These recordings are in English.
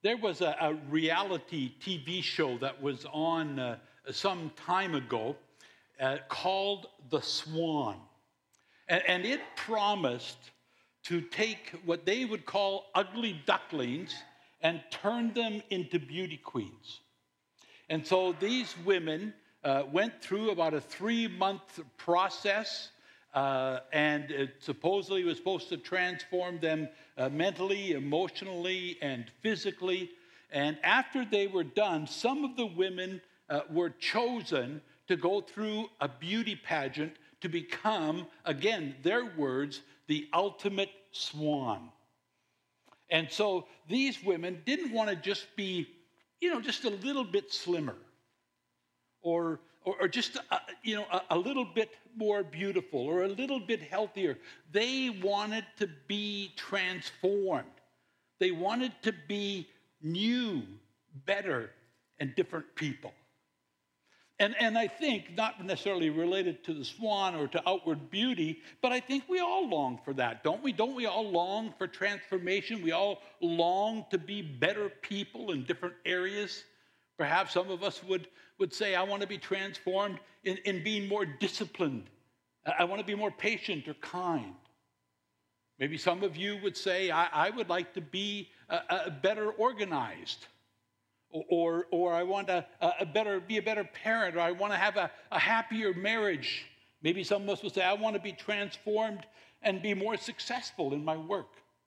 There was a reality TV show that was on some time ago called The Swan. And it promised to take what they would call ugly ducklings and turn them into beauty queens. And so these women went through about a 3-month process, and it supposedly was supposed to transform them mentally, emotionally, and physically. And after they were done, some of the women were chosen to go through a beauty pageant to become, again, their words, the ultimate swan. And so these women didn't want to just be, just a little bit slimmer or just, a little bit more beautiful or a little bit healthier. They wanted to be transformed. They wanted to be new, better, and different people. And I think, not necessarily related to the swan or to outward beauty, but I think we all long for that, don't we? Don't we all long for transformation? We all long to be better people in different areas. Perhaps some of us would say, I want to be transformed in being more disciplined. I want to be more patient or kind. Maybe some of you would say, I would like to be better organized. Or I want to be a better parent, or I want to have a happier marriage. Maybe some of us will say, I want to be transformed and be more successful in my work.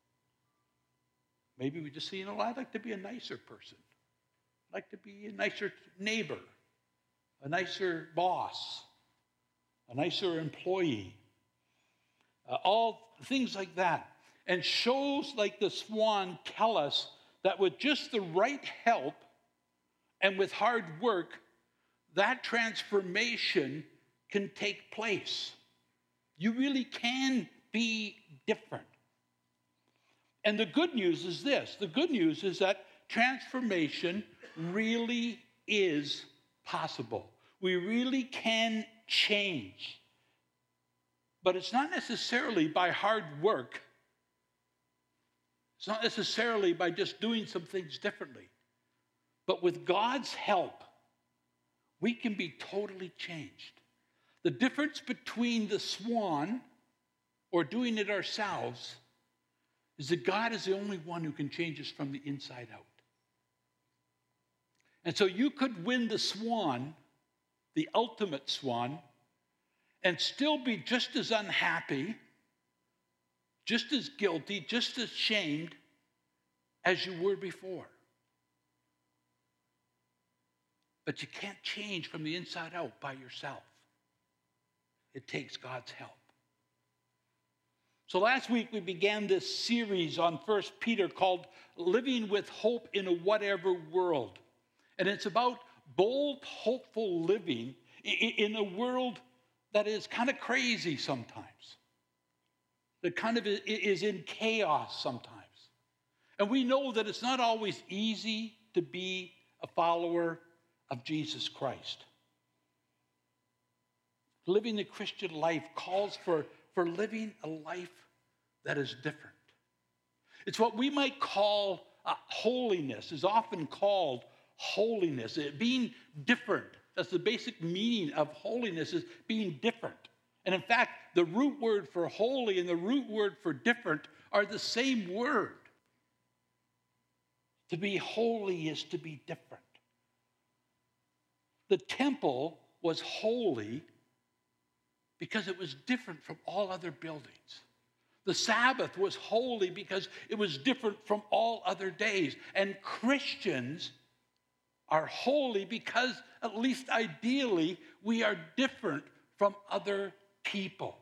Maybe we just say, I'd like to be a nicer person. I'd like to be a nicer neighbor, a nicer boss, a nicer employee. All things like that. And shows like The Swan tell us that with just the right help, and with hard work, that transformation can take place. You really can be different. And the good news is this. The good news is that transformation really is possible. We really can change. But it's not necessarily by hard work. It's not necessarily by just doing some things differently. But with God's help, we can be totally changed. The difference between the swan or doing it ourselves is that God is the only one who can change us from the inside out. And so you could win the swan, the ultimate swan, and still be just as unhappy, just as guilty, just as shamed as you were before. But you can't change from the inside out by yourself. It takes God's help. So last week we began this series on 1 Peter called Living with Hope in a Whatever World. And it's about bold, hopeful living in a world that is kind of crazy sometimes. That kind of is in chaos sometimes. And we know that it's not always easy to be a follower of Jesus Christ. Living the Christian life calls for living a life that is different. It's what we might call holiness, is often called holiness, being different. That's the basic meaning of holiness, is being different. And in fact, the root word for holy and the root word for different are the same word. To be holy is to be different. The temple was holy because it was different from all other buildings. The Sabbath was holy because it was different from all other days. And Christians are holy because, at least ideally, we are different from other people.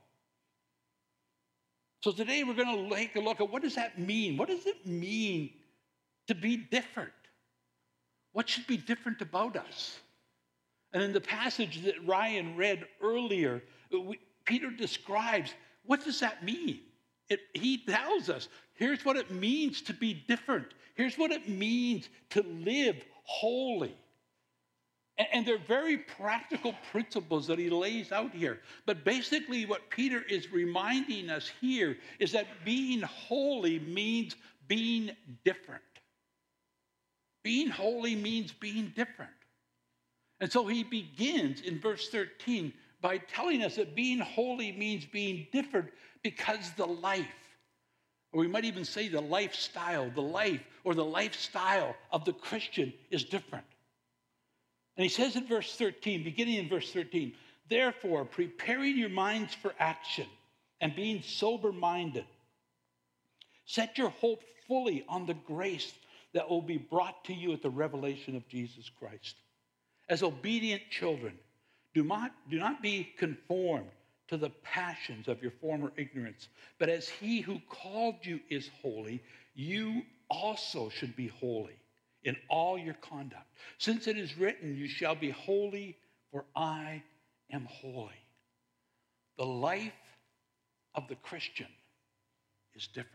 So today we're going to take a look at what does that mean? What does it mean to be different? What should be different about us? And in the passage that Ryan read earlier, Peter describes, what does that mean? He tells us, here's what it means to be different. Here's what it means to live holy. And they're very practical principles that he lays out here. But basically what Peter is reminding us here is that being holy means being different. Being holy means being different. And so he begins in verse 13 by telling us that being holy means being different because the life, or we might even say the lifestyle, the life or the lifestyle of the Christian is different. And he says in verse 13, beginning in verse 13, therefore, preparing your minds for action and being sober-minded, set your hope fully on the grace that will be brought to you at the revelation of Jesus Christ. As obedient children, do not be conformed to the passions of your former ignorance, but as he who called you is holy, you also should be holy in all your conduct. Since it is written, you shall be holy, for I am holy. The life of the Christian is different.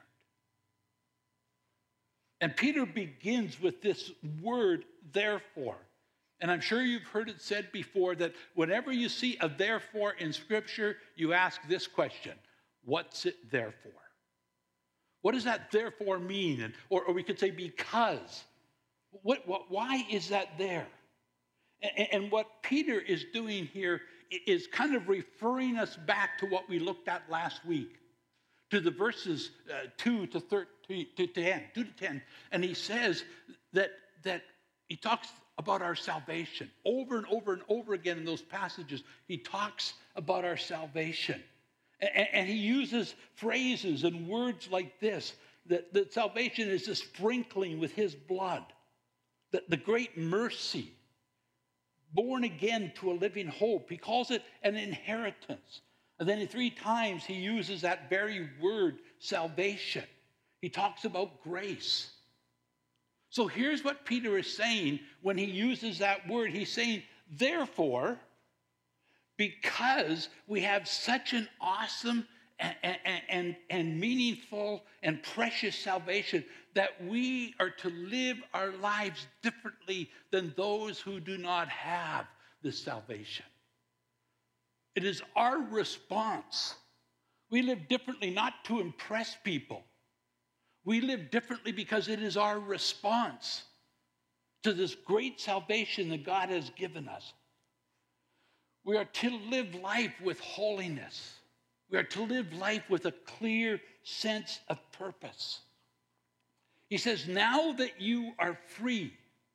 And Peter begins with this word, therefore. And I'm sure you've heard it said before that whenever you see a therefore in Scripture, you ask this question: what's it there for? What does that therefore mean? Or we could say because. Why is that there? And what Peter is doing here is kind of referring us back to what we looked at last week, to the verses 2 to 10. And he says that he talks about our salvation. Over and over and over again in those passages, he talks about our salvation. And he uses phrases and words like this, that salvation is a sprinkling with his blood, that the great mercy, born again to a living hope. He calls it an inheritance. And then 3 times he uses that very word, salvation. He talks about grace. So here's what Peter is saying when he uses that word. He's saying, therefore, because we have such an awesome and meaningful and precious salvation, that we are to live our lives differently than those who do not have this salvation. It is our response. We live differently not to impress people. We live differently because it is our response to this great salvation that God has given us. We are to live life with holiness. We are to live life with a clear sense of purpose. He says, now that you are free,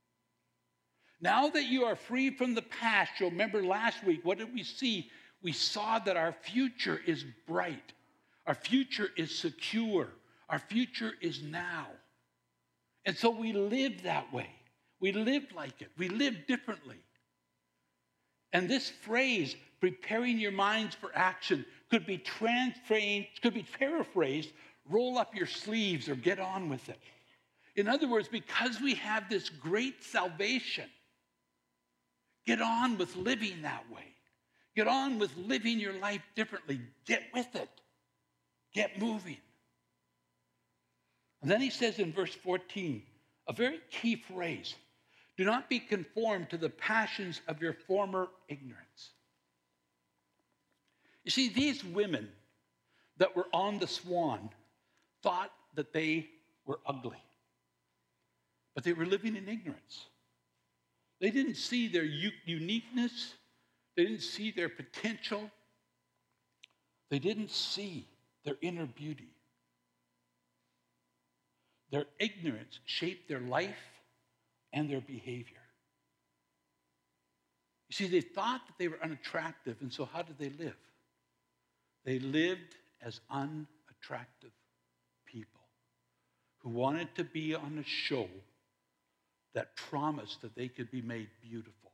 now that you are free from the past, you'll remember last week, what did we see? We saw that our future is bright. Our future is secure. Our future is now. And so we live that way. We live like it. We live differently. And this phrase, preparing your minds for action, could be paraphrased, roll up your sleeves or get on with it. In other words, because we have this great salvation, get on with living that way. Get on with living your life differently. Get with it. Get moving. And then he says in verse 14, a very key phrase: do not be conformed to the passions of your former ignorance. You see, these women that were on the Swan thought that they were ugly, but they were living in ignorance. They didn't see their uniqueness. They didn't see their potential. They didn't see their inner beauty. Their ignorance shaped their life and their behavior. You see, they thought that they were unattractive, and so how did they live? They lived as unattractive people who wanted to be on a show that promised that they could be made beautiful.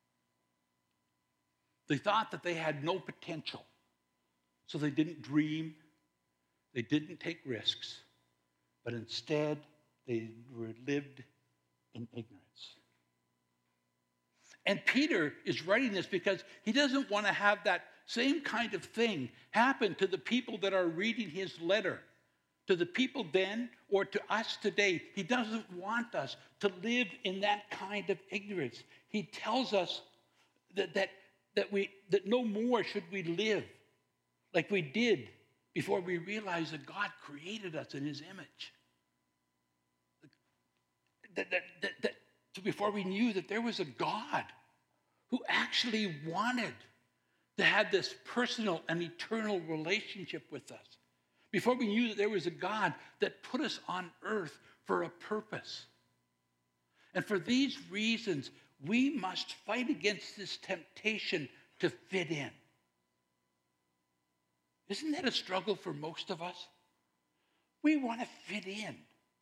They thought that they had no potential, so they didn't dream, they didn't take risks, but instead they lived in ignorance. And Peter is writing this because he doesn't want to have that same kind of thing happen to the people that are reading his letter, to the people then or to us today. He doesn't want us to live in that kind of ignorance. He tells us that no more should we live like we did before we realized that God created us in his image. So before we knew that there was a God who actually wanted to have this personal and eternal relationship with us. Before we knew that there was a God that put us on earth for a purpose. And for these reasons, we must fight against this temptation to fit in. Isn't that a struggle for most of us? We want to fit in.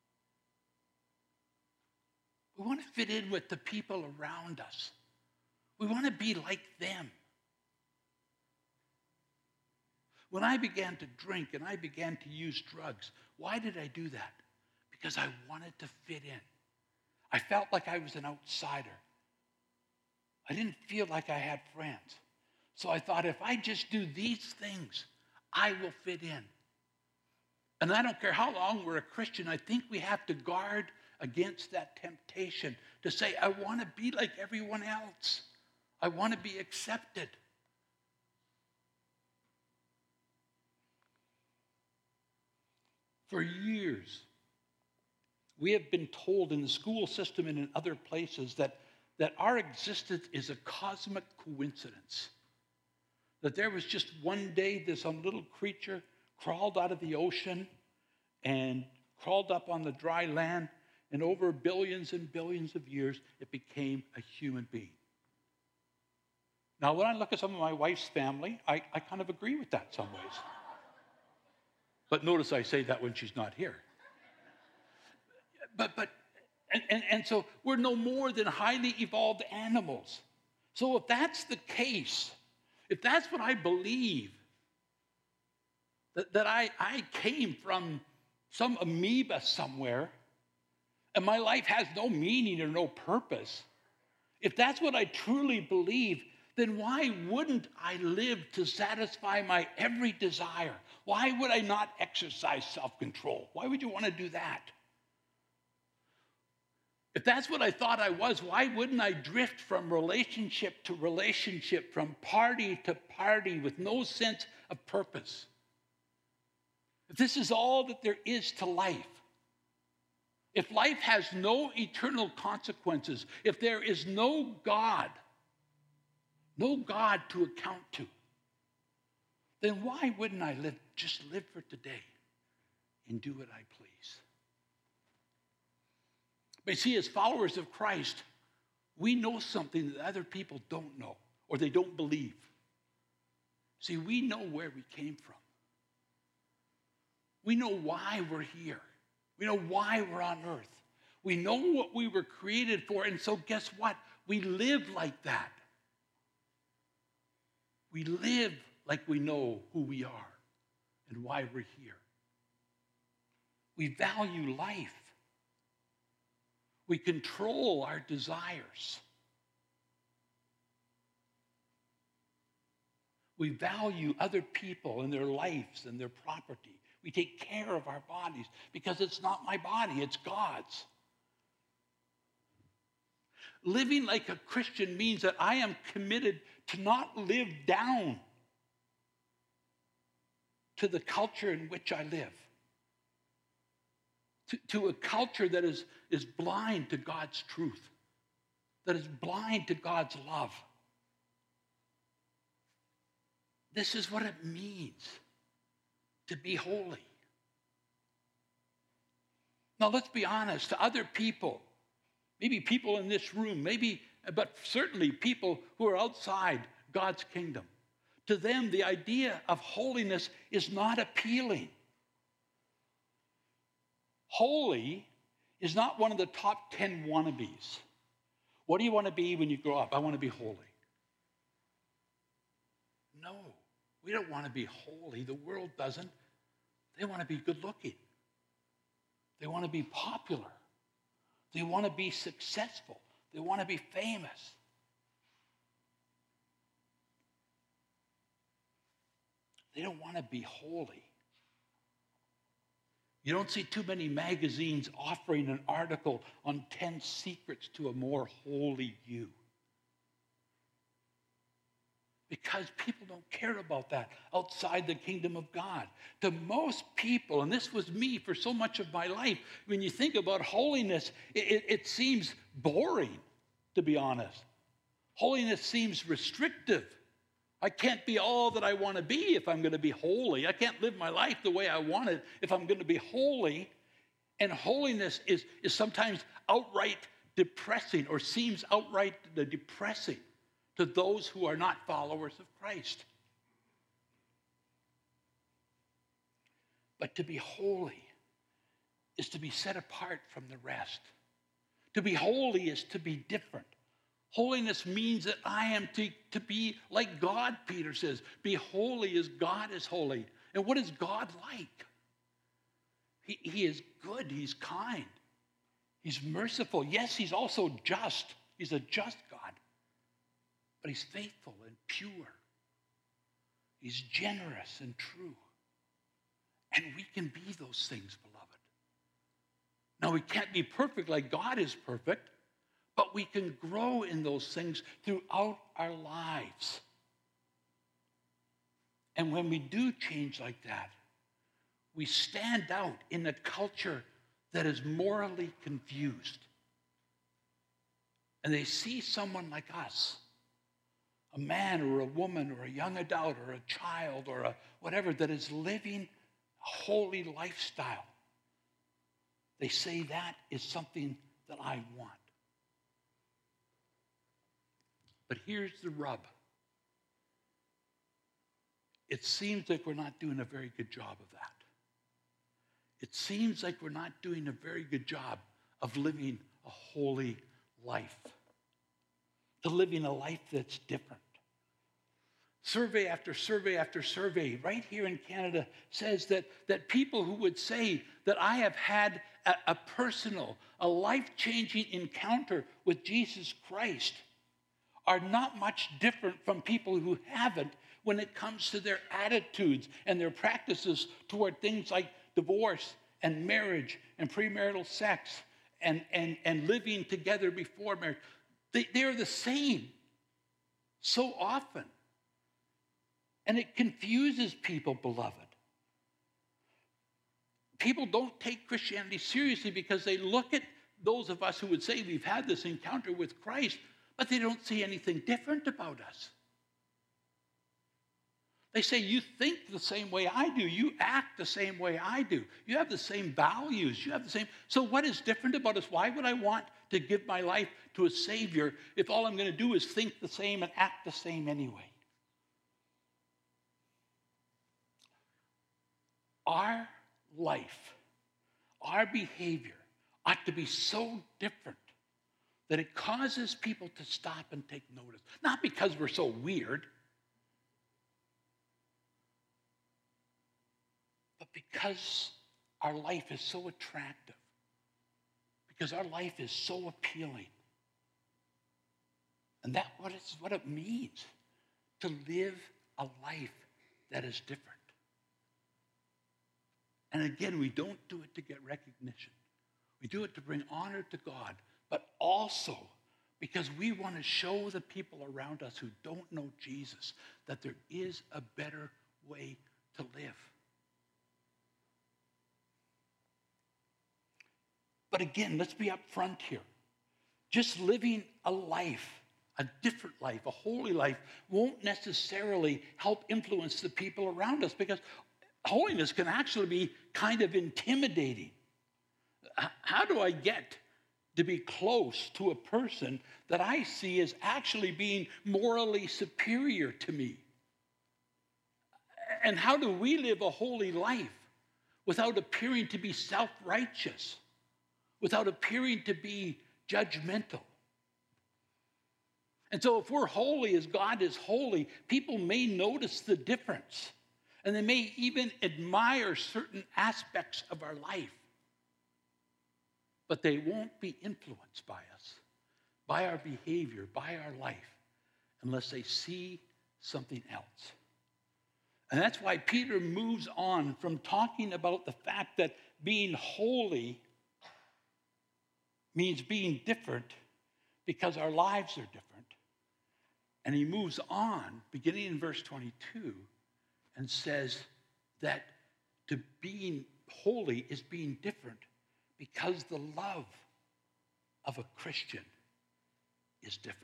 We want to fit in with the people around us. We want to be like them. When I began to drink and I began to use drugs, why did I do that? Because I wanted to fit in. I felt like I was an outsider. I didn't feel like I had friends. So I thought, if I just do these things, I will fit in. And I don't care how long we're a Christian, I think we have to guard against that temptation to say, I want to be like everyone else. I want to be accepted. For years, we have been told in the school system and in other places that our existence is a cosmic coincidence. That there was just one day this little creature crawled out of the ocean and crawled up on the dry land, and over billions and billions of years, it became a human being. Now, when I look at some of my wife's family, I kind of agree with that in some ways. But notice I say that when she's not here. And so we're no more than highly evolved animals. So if that's the case, if that's what I believe, that I came from some amoeba somewhere, and my life has no meaning or no purpose, if that's what I truly believe, then why wouldn't I live to satisfy my every desire? Why would I not exercise self-control? Why would you want to do that? If that's what I thought I was, why wouldn't I drift from relationship to relationship, from party to party with no sense of purpose? If this is all that there is to life, if life has no eternal consequences, if there is no God to account to, then why wouldn't I just live for today and do what I please? But see, as followers of Christ, we know something that other people don't know or they don't believe. See, we know where we came from. We know why we're here. We know why we're on earth. We know what we were created for, and so guess what? We live like that. We live like we know who we are and why we're here. We value life. We control our desires. We value other people and their lives and their property. We take care of our bodies because it's not my body, it's God's. Living like a Christian means that I am committed to not live down to the culture in which I live. To a culture that is blind to God's truth, that is blind to God's love. This is what it means to be holy. Now, let's be honest, to other people, maybe people in this room, but certainly people who are outside God's kingdom, to them, the idea of holiness is not appealing. Holy is not one of the top 10 wannabes. What do you want to be when you grow up? I want to be holy. No, we don't want to be holy. The world doesn't. They want to be good looking. They want to be popular. They want to be successful. They want to be famous. They don't want to be holy. You don't see too many magazines offering an article on 10 secrets to a more holy you. because people don't care about that outside the kingdom of God. To most people, and this was me for so much of my life, when you think about holiness, it seems boring, to be honest. Holiness seems restrictive. I can't be all that I want to be if I'm going to be holy. I can't live my life the way I want it if I'm going to be holy. And holiness is sometimes outright depressing, or seems outright depressing to those who are not followers of Christ. But to be holy is to be set apart from the rest. To be holy is to be different. Holiness means that I am to be like God, Peter says. Be holy as God is holy. And what is God like? He is good. He's kind. He's merciful. Yes, he's also just. He's a just God. But he's faithful and pure. He's generous and true. And we can be those things, beloved. Now, we can't be perfect like God is perfect, but we can grow in those things throughout our lives. And when we do change like that, we stand out in a culture that is morally confused. And they see someone like us, a man or a woman or a young adult or a child or a whatever, that is living a holy lifestyle. They say that is something that I want. But here's the rub. It seems like we're not doing a very good job of that. It seems like we're not doing a very good job of living a holy life, to living a life that's different. Survey after survey after survey right here in Canada says that people who would say that I have had a personal, a life-changing encounter with Jesus Christ are not much different from people who haven't when it comes to their attitudes and their practices toward things like divorce and marriage and premarital sex and living together before marriage. They're the same so often. And it confuses people, beloved. People don't take Christianity seriously because they look at those of us who would say we've had this encounter with Christ, but they don't see anything different about us. They say, you think the same way I do. You act the same way I do. You have the same values. You have the same. So what is different about us? Why would I want to give my life to a Savior if all I'm going to do is think the same and act the same anyway? Our life, our behavior ought to be so different that it causes people to stop and take notice. Not because we're so weird, but because our life is so attractive, because our life is so appealing. And that's what it means to live a life that is different. And again, we don't do it to get recognition. We do it to bring honor to God, but also because we want to show the people around us who don't know Jesus that there is a better way to live. But again, let's be upfront here. Just living a life, a different life, a holy life, won't necessarily help influence the people around us, because holiness can actually be kind of intimidating. How do I get to be close to a person that I see as actually being morally superior to me? And how do we live a holy life without appearing to be self-righteous, without appearing to be judgmental? And so if we're holy as God is holy, people may notice the difference. And they may even admire certain aspects of our life. But they won't be influenced by us, by our behavior, by our life, unless they see something else. And that's why Peter moves on from talking about the fact that being holy means being different because our lives are different. And he moves on, beginning in verse 22, and says that to being holy is being different because the love of a Christian is different.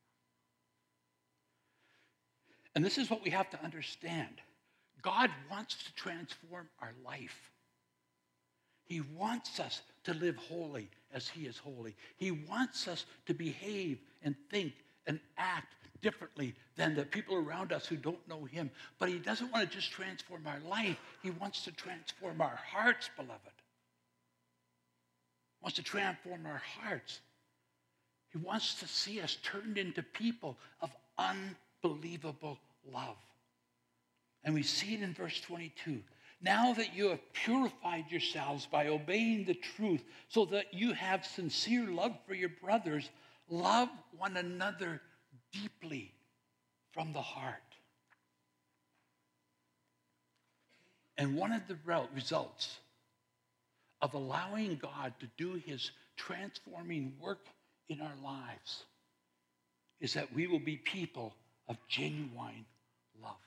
And this is what we have to understand. God wants to transform our life. He wants us to live holy as he is holy. He wants us to behave and think and act differently than the people around us who don't know him. But he doesn't want to just transform our life. He wants to transform our hearts, beloved. He wants to transform our hearts. He wants to see us turned into people of unbelievable love. And we see it in verse 22. Now that you have purified yourselves by obeying the truth, so that you have sincere love for your brothers, love one another deeply from the heart. And one of the results of allowing God to do his transforming work in our lives is that we will be people of genuine love.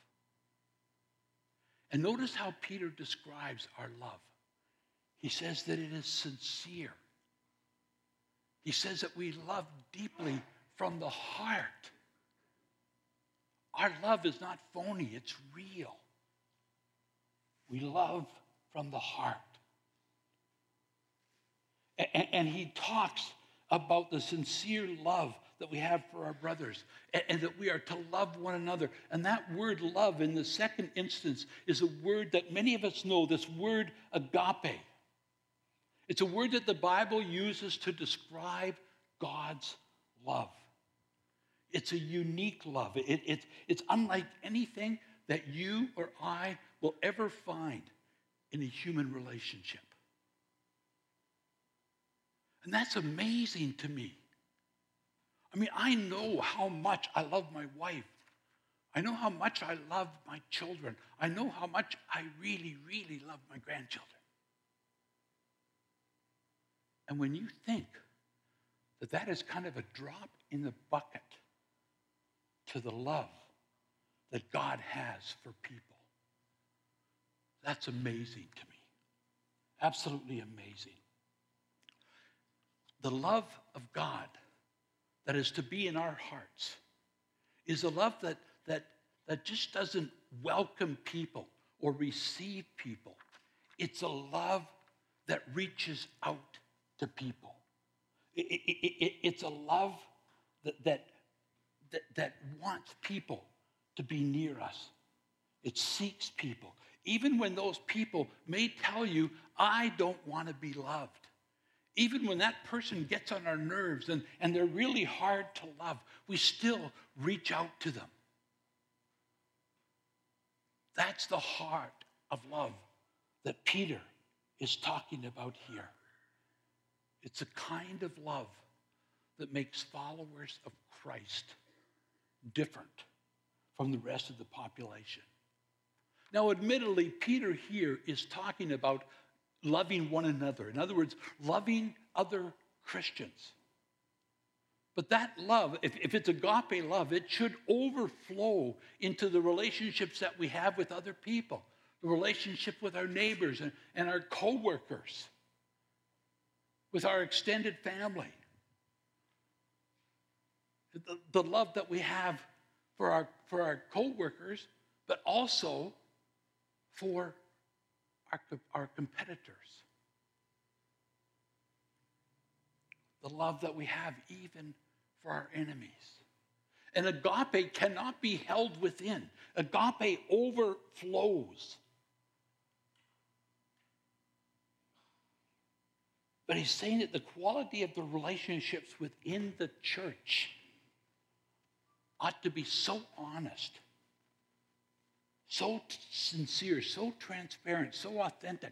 And notice how Peter describes our love. He says that it is sincere. He says that we love deeply from the heart. Our love is not phony, it's real. We love from the heart. And he talks about the sincere love that we have for our brothers, and that we are to love one another. And that word love in the second instance is a word that many of us know, this word agape. It's a word that the Bible uses to describe God's love. It's a unique love. It's unlike anything that you or I will ever find in a human relationship. And that's amazing to me. I mean, I know how much I love my wife. I know how much I love my children. I know how much I really, really love my grandchildren. And when you think that that is kind of a drop in the bucket to the love that God has for people, that's amazing to me. Absolutely amazing. The love of God that is to be in our hearts is a love that just doesn't welcome people or receive people. It's a love that reaches out to people. It's a love that wants people to be near us. It seeks people. Even when those people may tell you, I don't want to be loved. Even when that person gets on our nerves and they're really hard to love, we still reach out to them. That's the heart of love that Peter is talking about here. It's a kind of love that makes followers of Christ different from the rest of the population. Now, admittedly, Peter here is talking about loving one another. In other words, loving other Christians. But that love, if it's agape love, it should overflow into the relationships that we have with other people, the relationship with our neighbors and our co-workers, with our extended family. The love that we have for our co-workers, but also for our competitors. The love that we have even for our enemies. And agape cannot be held within. Agape overflows. But he's saying that the quality of the relationships within the church ought to be so honest, so sincere, so transparent, so authentic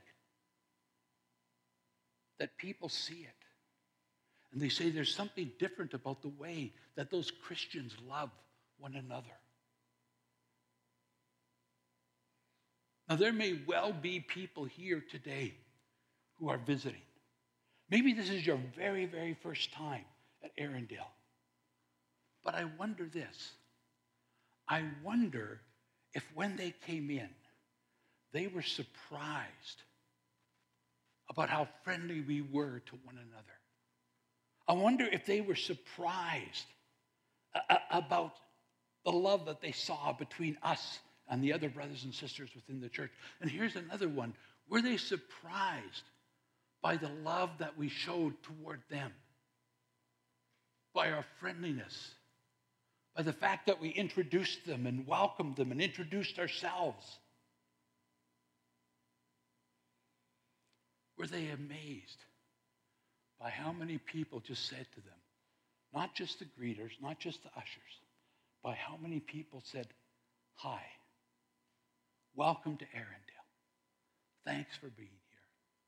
that people see it. And they say there's something different about the way that those Christians love one another. Now, there may well be people here today who are visiting. Maybe this is your very, very first time at Arendelle. But I wonder this. I wonder if when they came in, they were surprised about how friendly we were to one another. I wonder if they were surprised about the love that they saw between us and the other brothers and sisters within the church. And here's another one. Were they surprised by the love that we showed toward them? By our friendliness? By the fact that we introduced them and welcomed them and introduced ourselves? Were they amazed by how many people just said to them, not just the greeters, not just the ushers, by how many people said, "Hi, welcome to Arundel. Thanks for being here."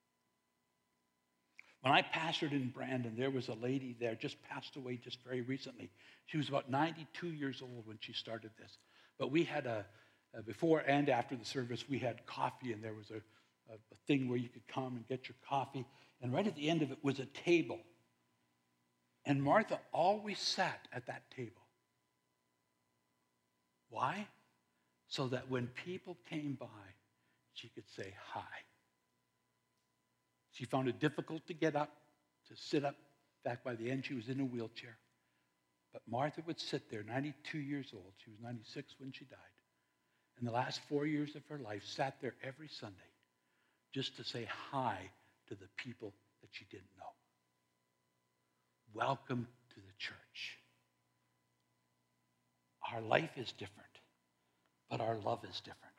When I pastored in Brandon, there was a lady there, just passed away just very recently. She was about 92 years old when she started this. But we had before and after the service, we had coffee, and there was a thing where you could come and get your coffee. And right at the end of it was a table. And Martha always sat at that table. Why? So that when people came by, she could say hi. She found it difficult to get up, to sit up. In fact, by the end, she was in a wheelchair. But Martha would sit there, 92 years old. She was 96 when she died. In the last 4 years of her life, sat there every Sunday just to say hi to the people that she didn't know. Welcome to the church. Our life is different, but our love is different.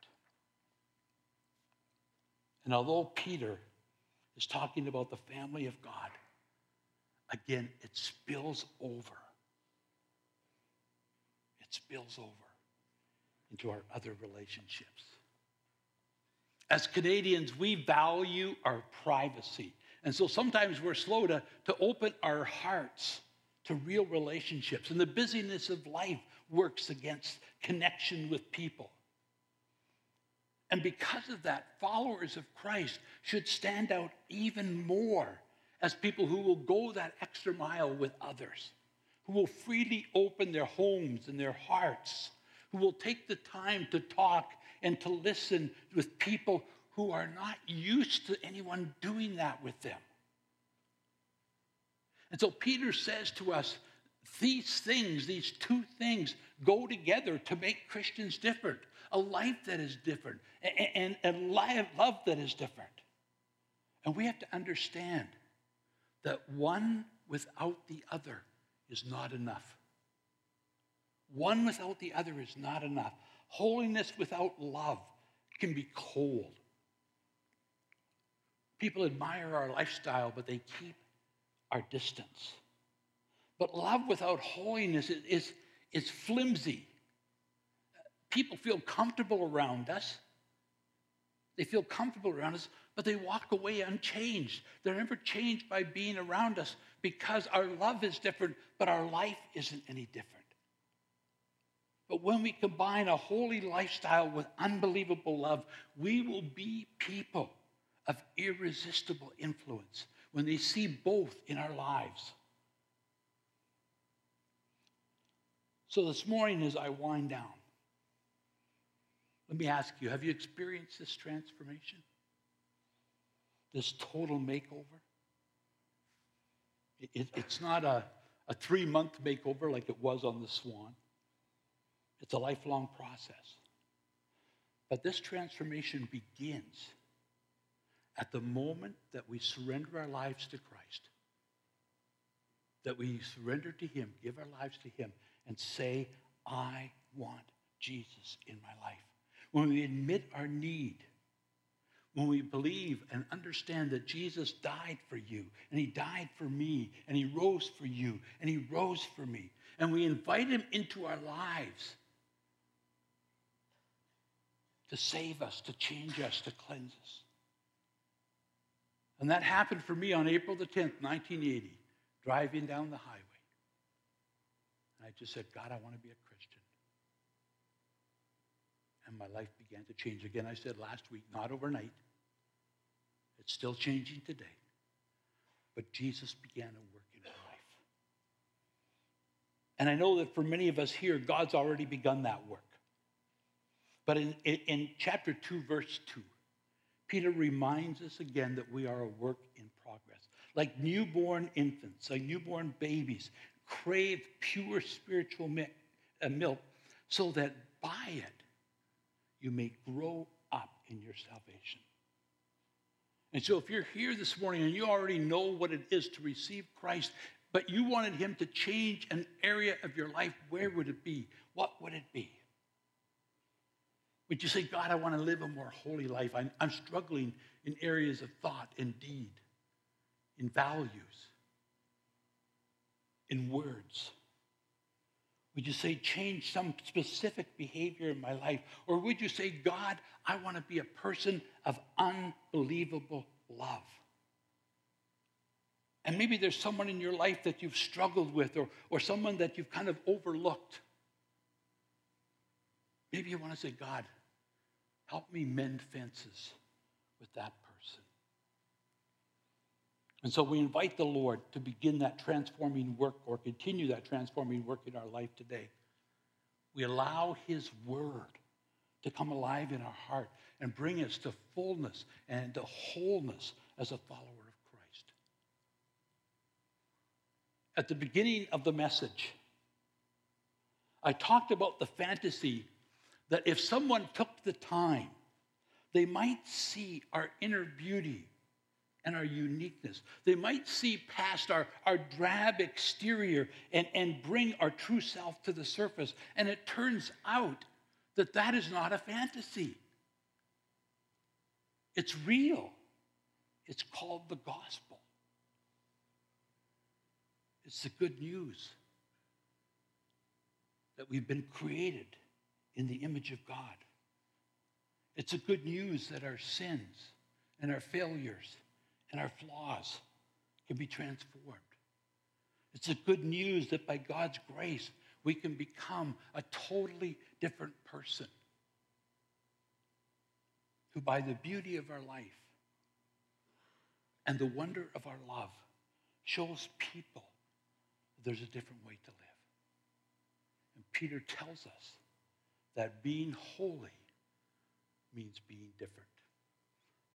And although Peter is talking about the family of God, again, it spills over. It spills over into our other relationships. As Canadians, we value our privacy. And so sometimes we're slow to open our hearts to real relationships. And the busyness of life works against connection with people. And because of that, followers of Christ should stand out even more as people who will go that extra mile with others, who will freely open their homes and their hearts, who will take the time to talk and to listen with people who are not used to anyone doing that with them. And so Peter says to us, these things, these two things, go together to make Christians different. A life that is different and a love that is different. And we have to understand that one without the other is not enough. One without the other is not enough. Holiness without love can be cold. People admire our lifestyle, but they keep our distance. But love without holiness is flimsy. People feel comfortable around us. They feel comfortable around us, but they walk away unchanged. They're never changed by being around us because our love is different, but our life isn't any different. But when we combine a holy lifestyle with unbelievable love, we will be people of irresistible influence when they see both in our lives. So this morning, as I wind down, let me ask you, have you experienced this transformation? This total makeover? It's not a 3-month makeover like it was on the Swan. It's a lifelong process. But this transformation begins at the moment that we surrender our lives to Christ, that we surrender to Him, give our lives to Him, and say, I want Jesus in my life. When we admit our need, when we believe and understand that Jesus died for you, and He died for me, and He rose for you, and He rose for me, and we invite Him into our lives to save us, to change us, to cleanse us. And that happened for me on April the 10th, 1980, driving down the highway. And I just said, God, I want to be a Christian. And my life began to change. Again, I said last week, not overnight. It's still changing today. But Jesus began a work in my life. And I know that for many of us here, God's already begun that work. But in chapter 2, verse 2, Peter reminds us again that we are a work in progress. Like newborn infants, like newborn babies, crave pure spiritual milk so that by it you may grow up in your salvation. And so if you're here this morning and you already know what it is to receive Christ, but you wanted him to change an area of your life, where would it be? What would it be? Would you say, God, I want to live a more holy life. I'm struggling in areas of thought and deed, in values, in words. Would you say, change some specific behavior in my life? Or would you say, God, I want to be a person of unbelievable love? And maybe there's someone in your life that you've struggled with, or someone that you've kind of overlooked. Maybe you want to say, God, help me mend fences with that person. And so we invite the Lord to begin that transforming work, or continue that transforming work in our life today. We allow his word to come alive in our heart and bring us to fullness and to wholeness as a follower of Christ. At the beginning of the message, I talked about the fantasy that if someone took the time, they might see our inner beauty and our uniqueness. They might see past our drab exterior and bring our true self to the surface. And it turns out that that is not a fantasy. It's real. It's called the gospel. It's the good news that we've been created in the image of God. It's a good news that our sins and our failures and our flaws can be transformed. It's a good news that by God's grace, we can become a totally different person who, by the beauty of our life and the wonder of our love, shows people there's a different way to live. And Peter tells us that being holy means being different.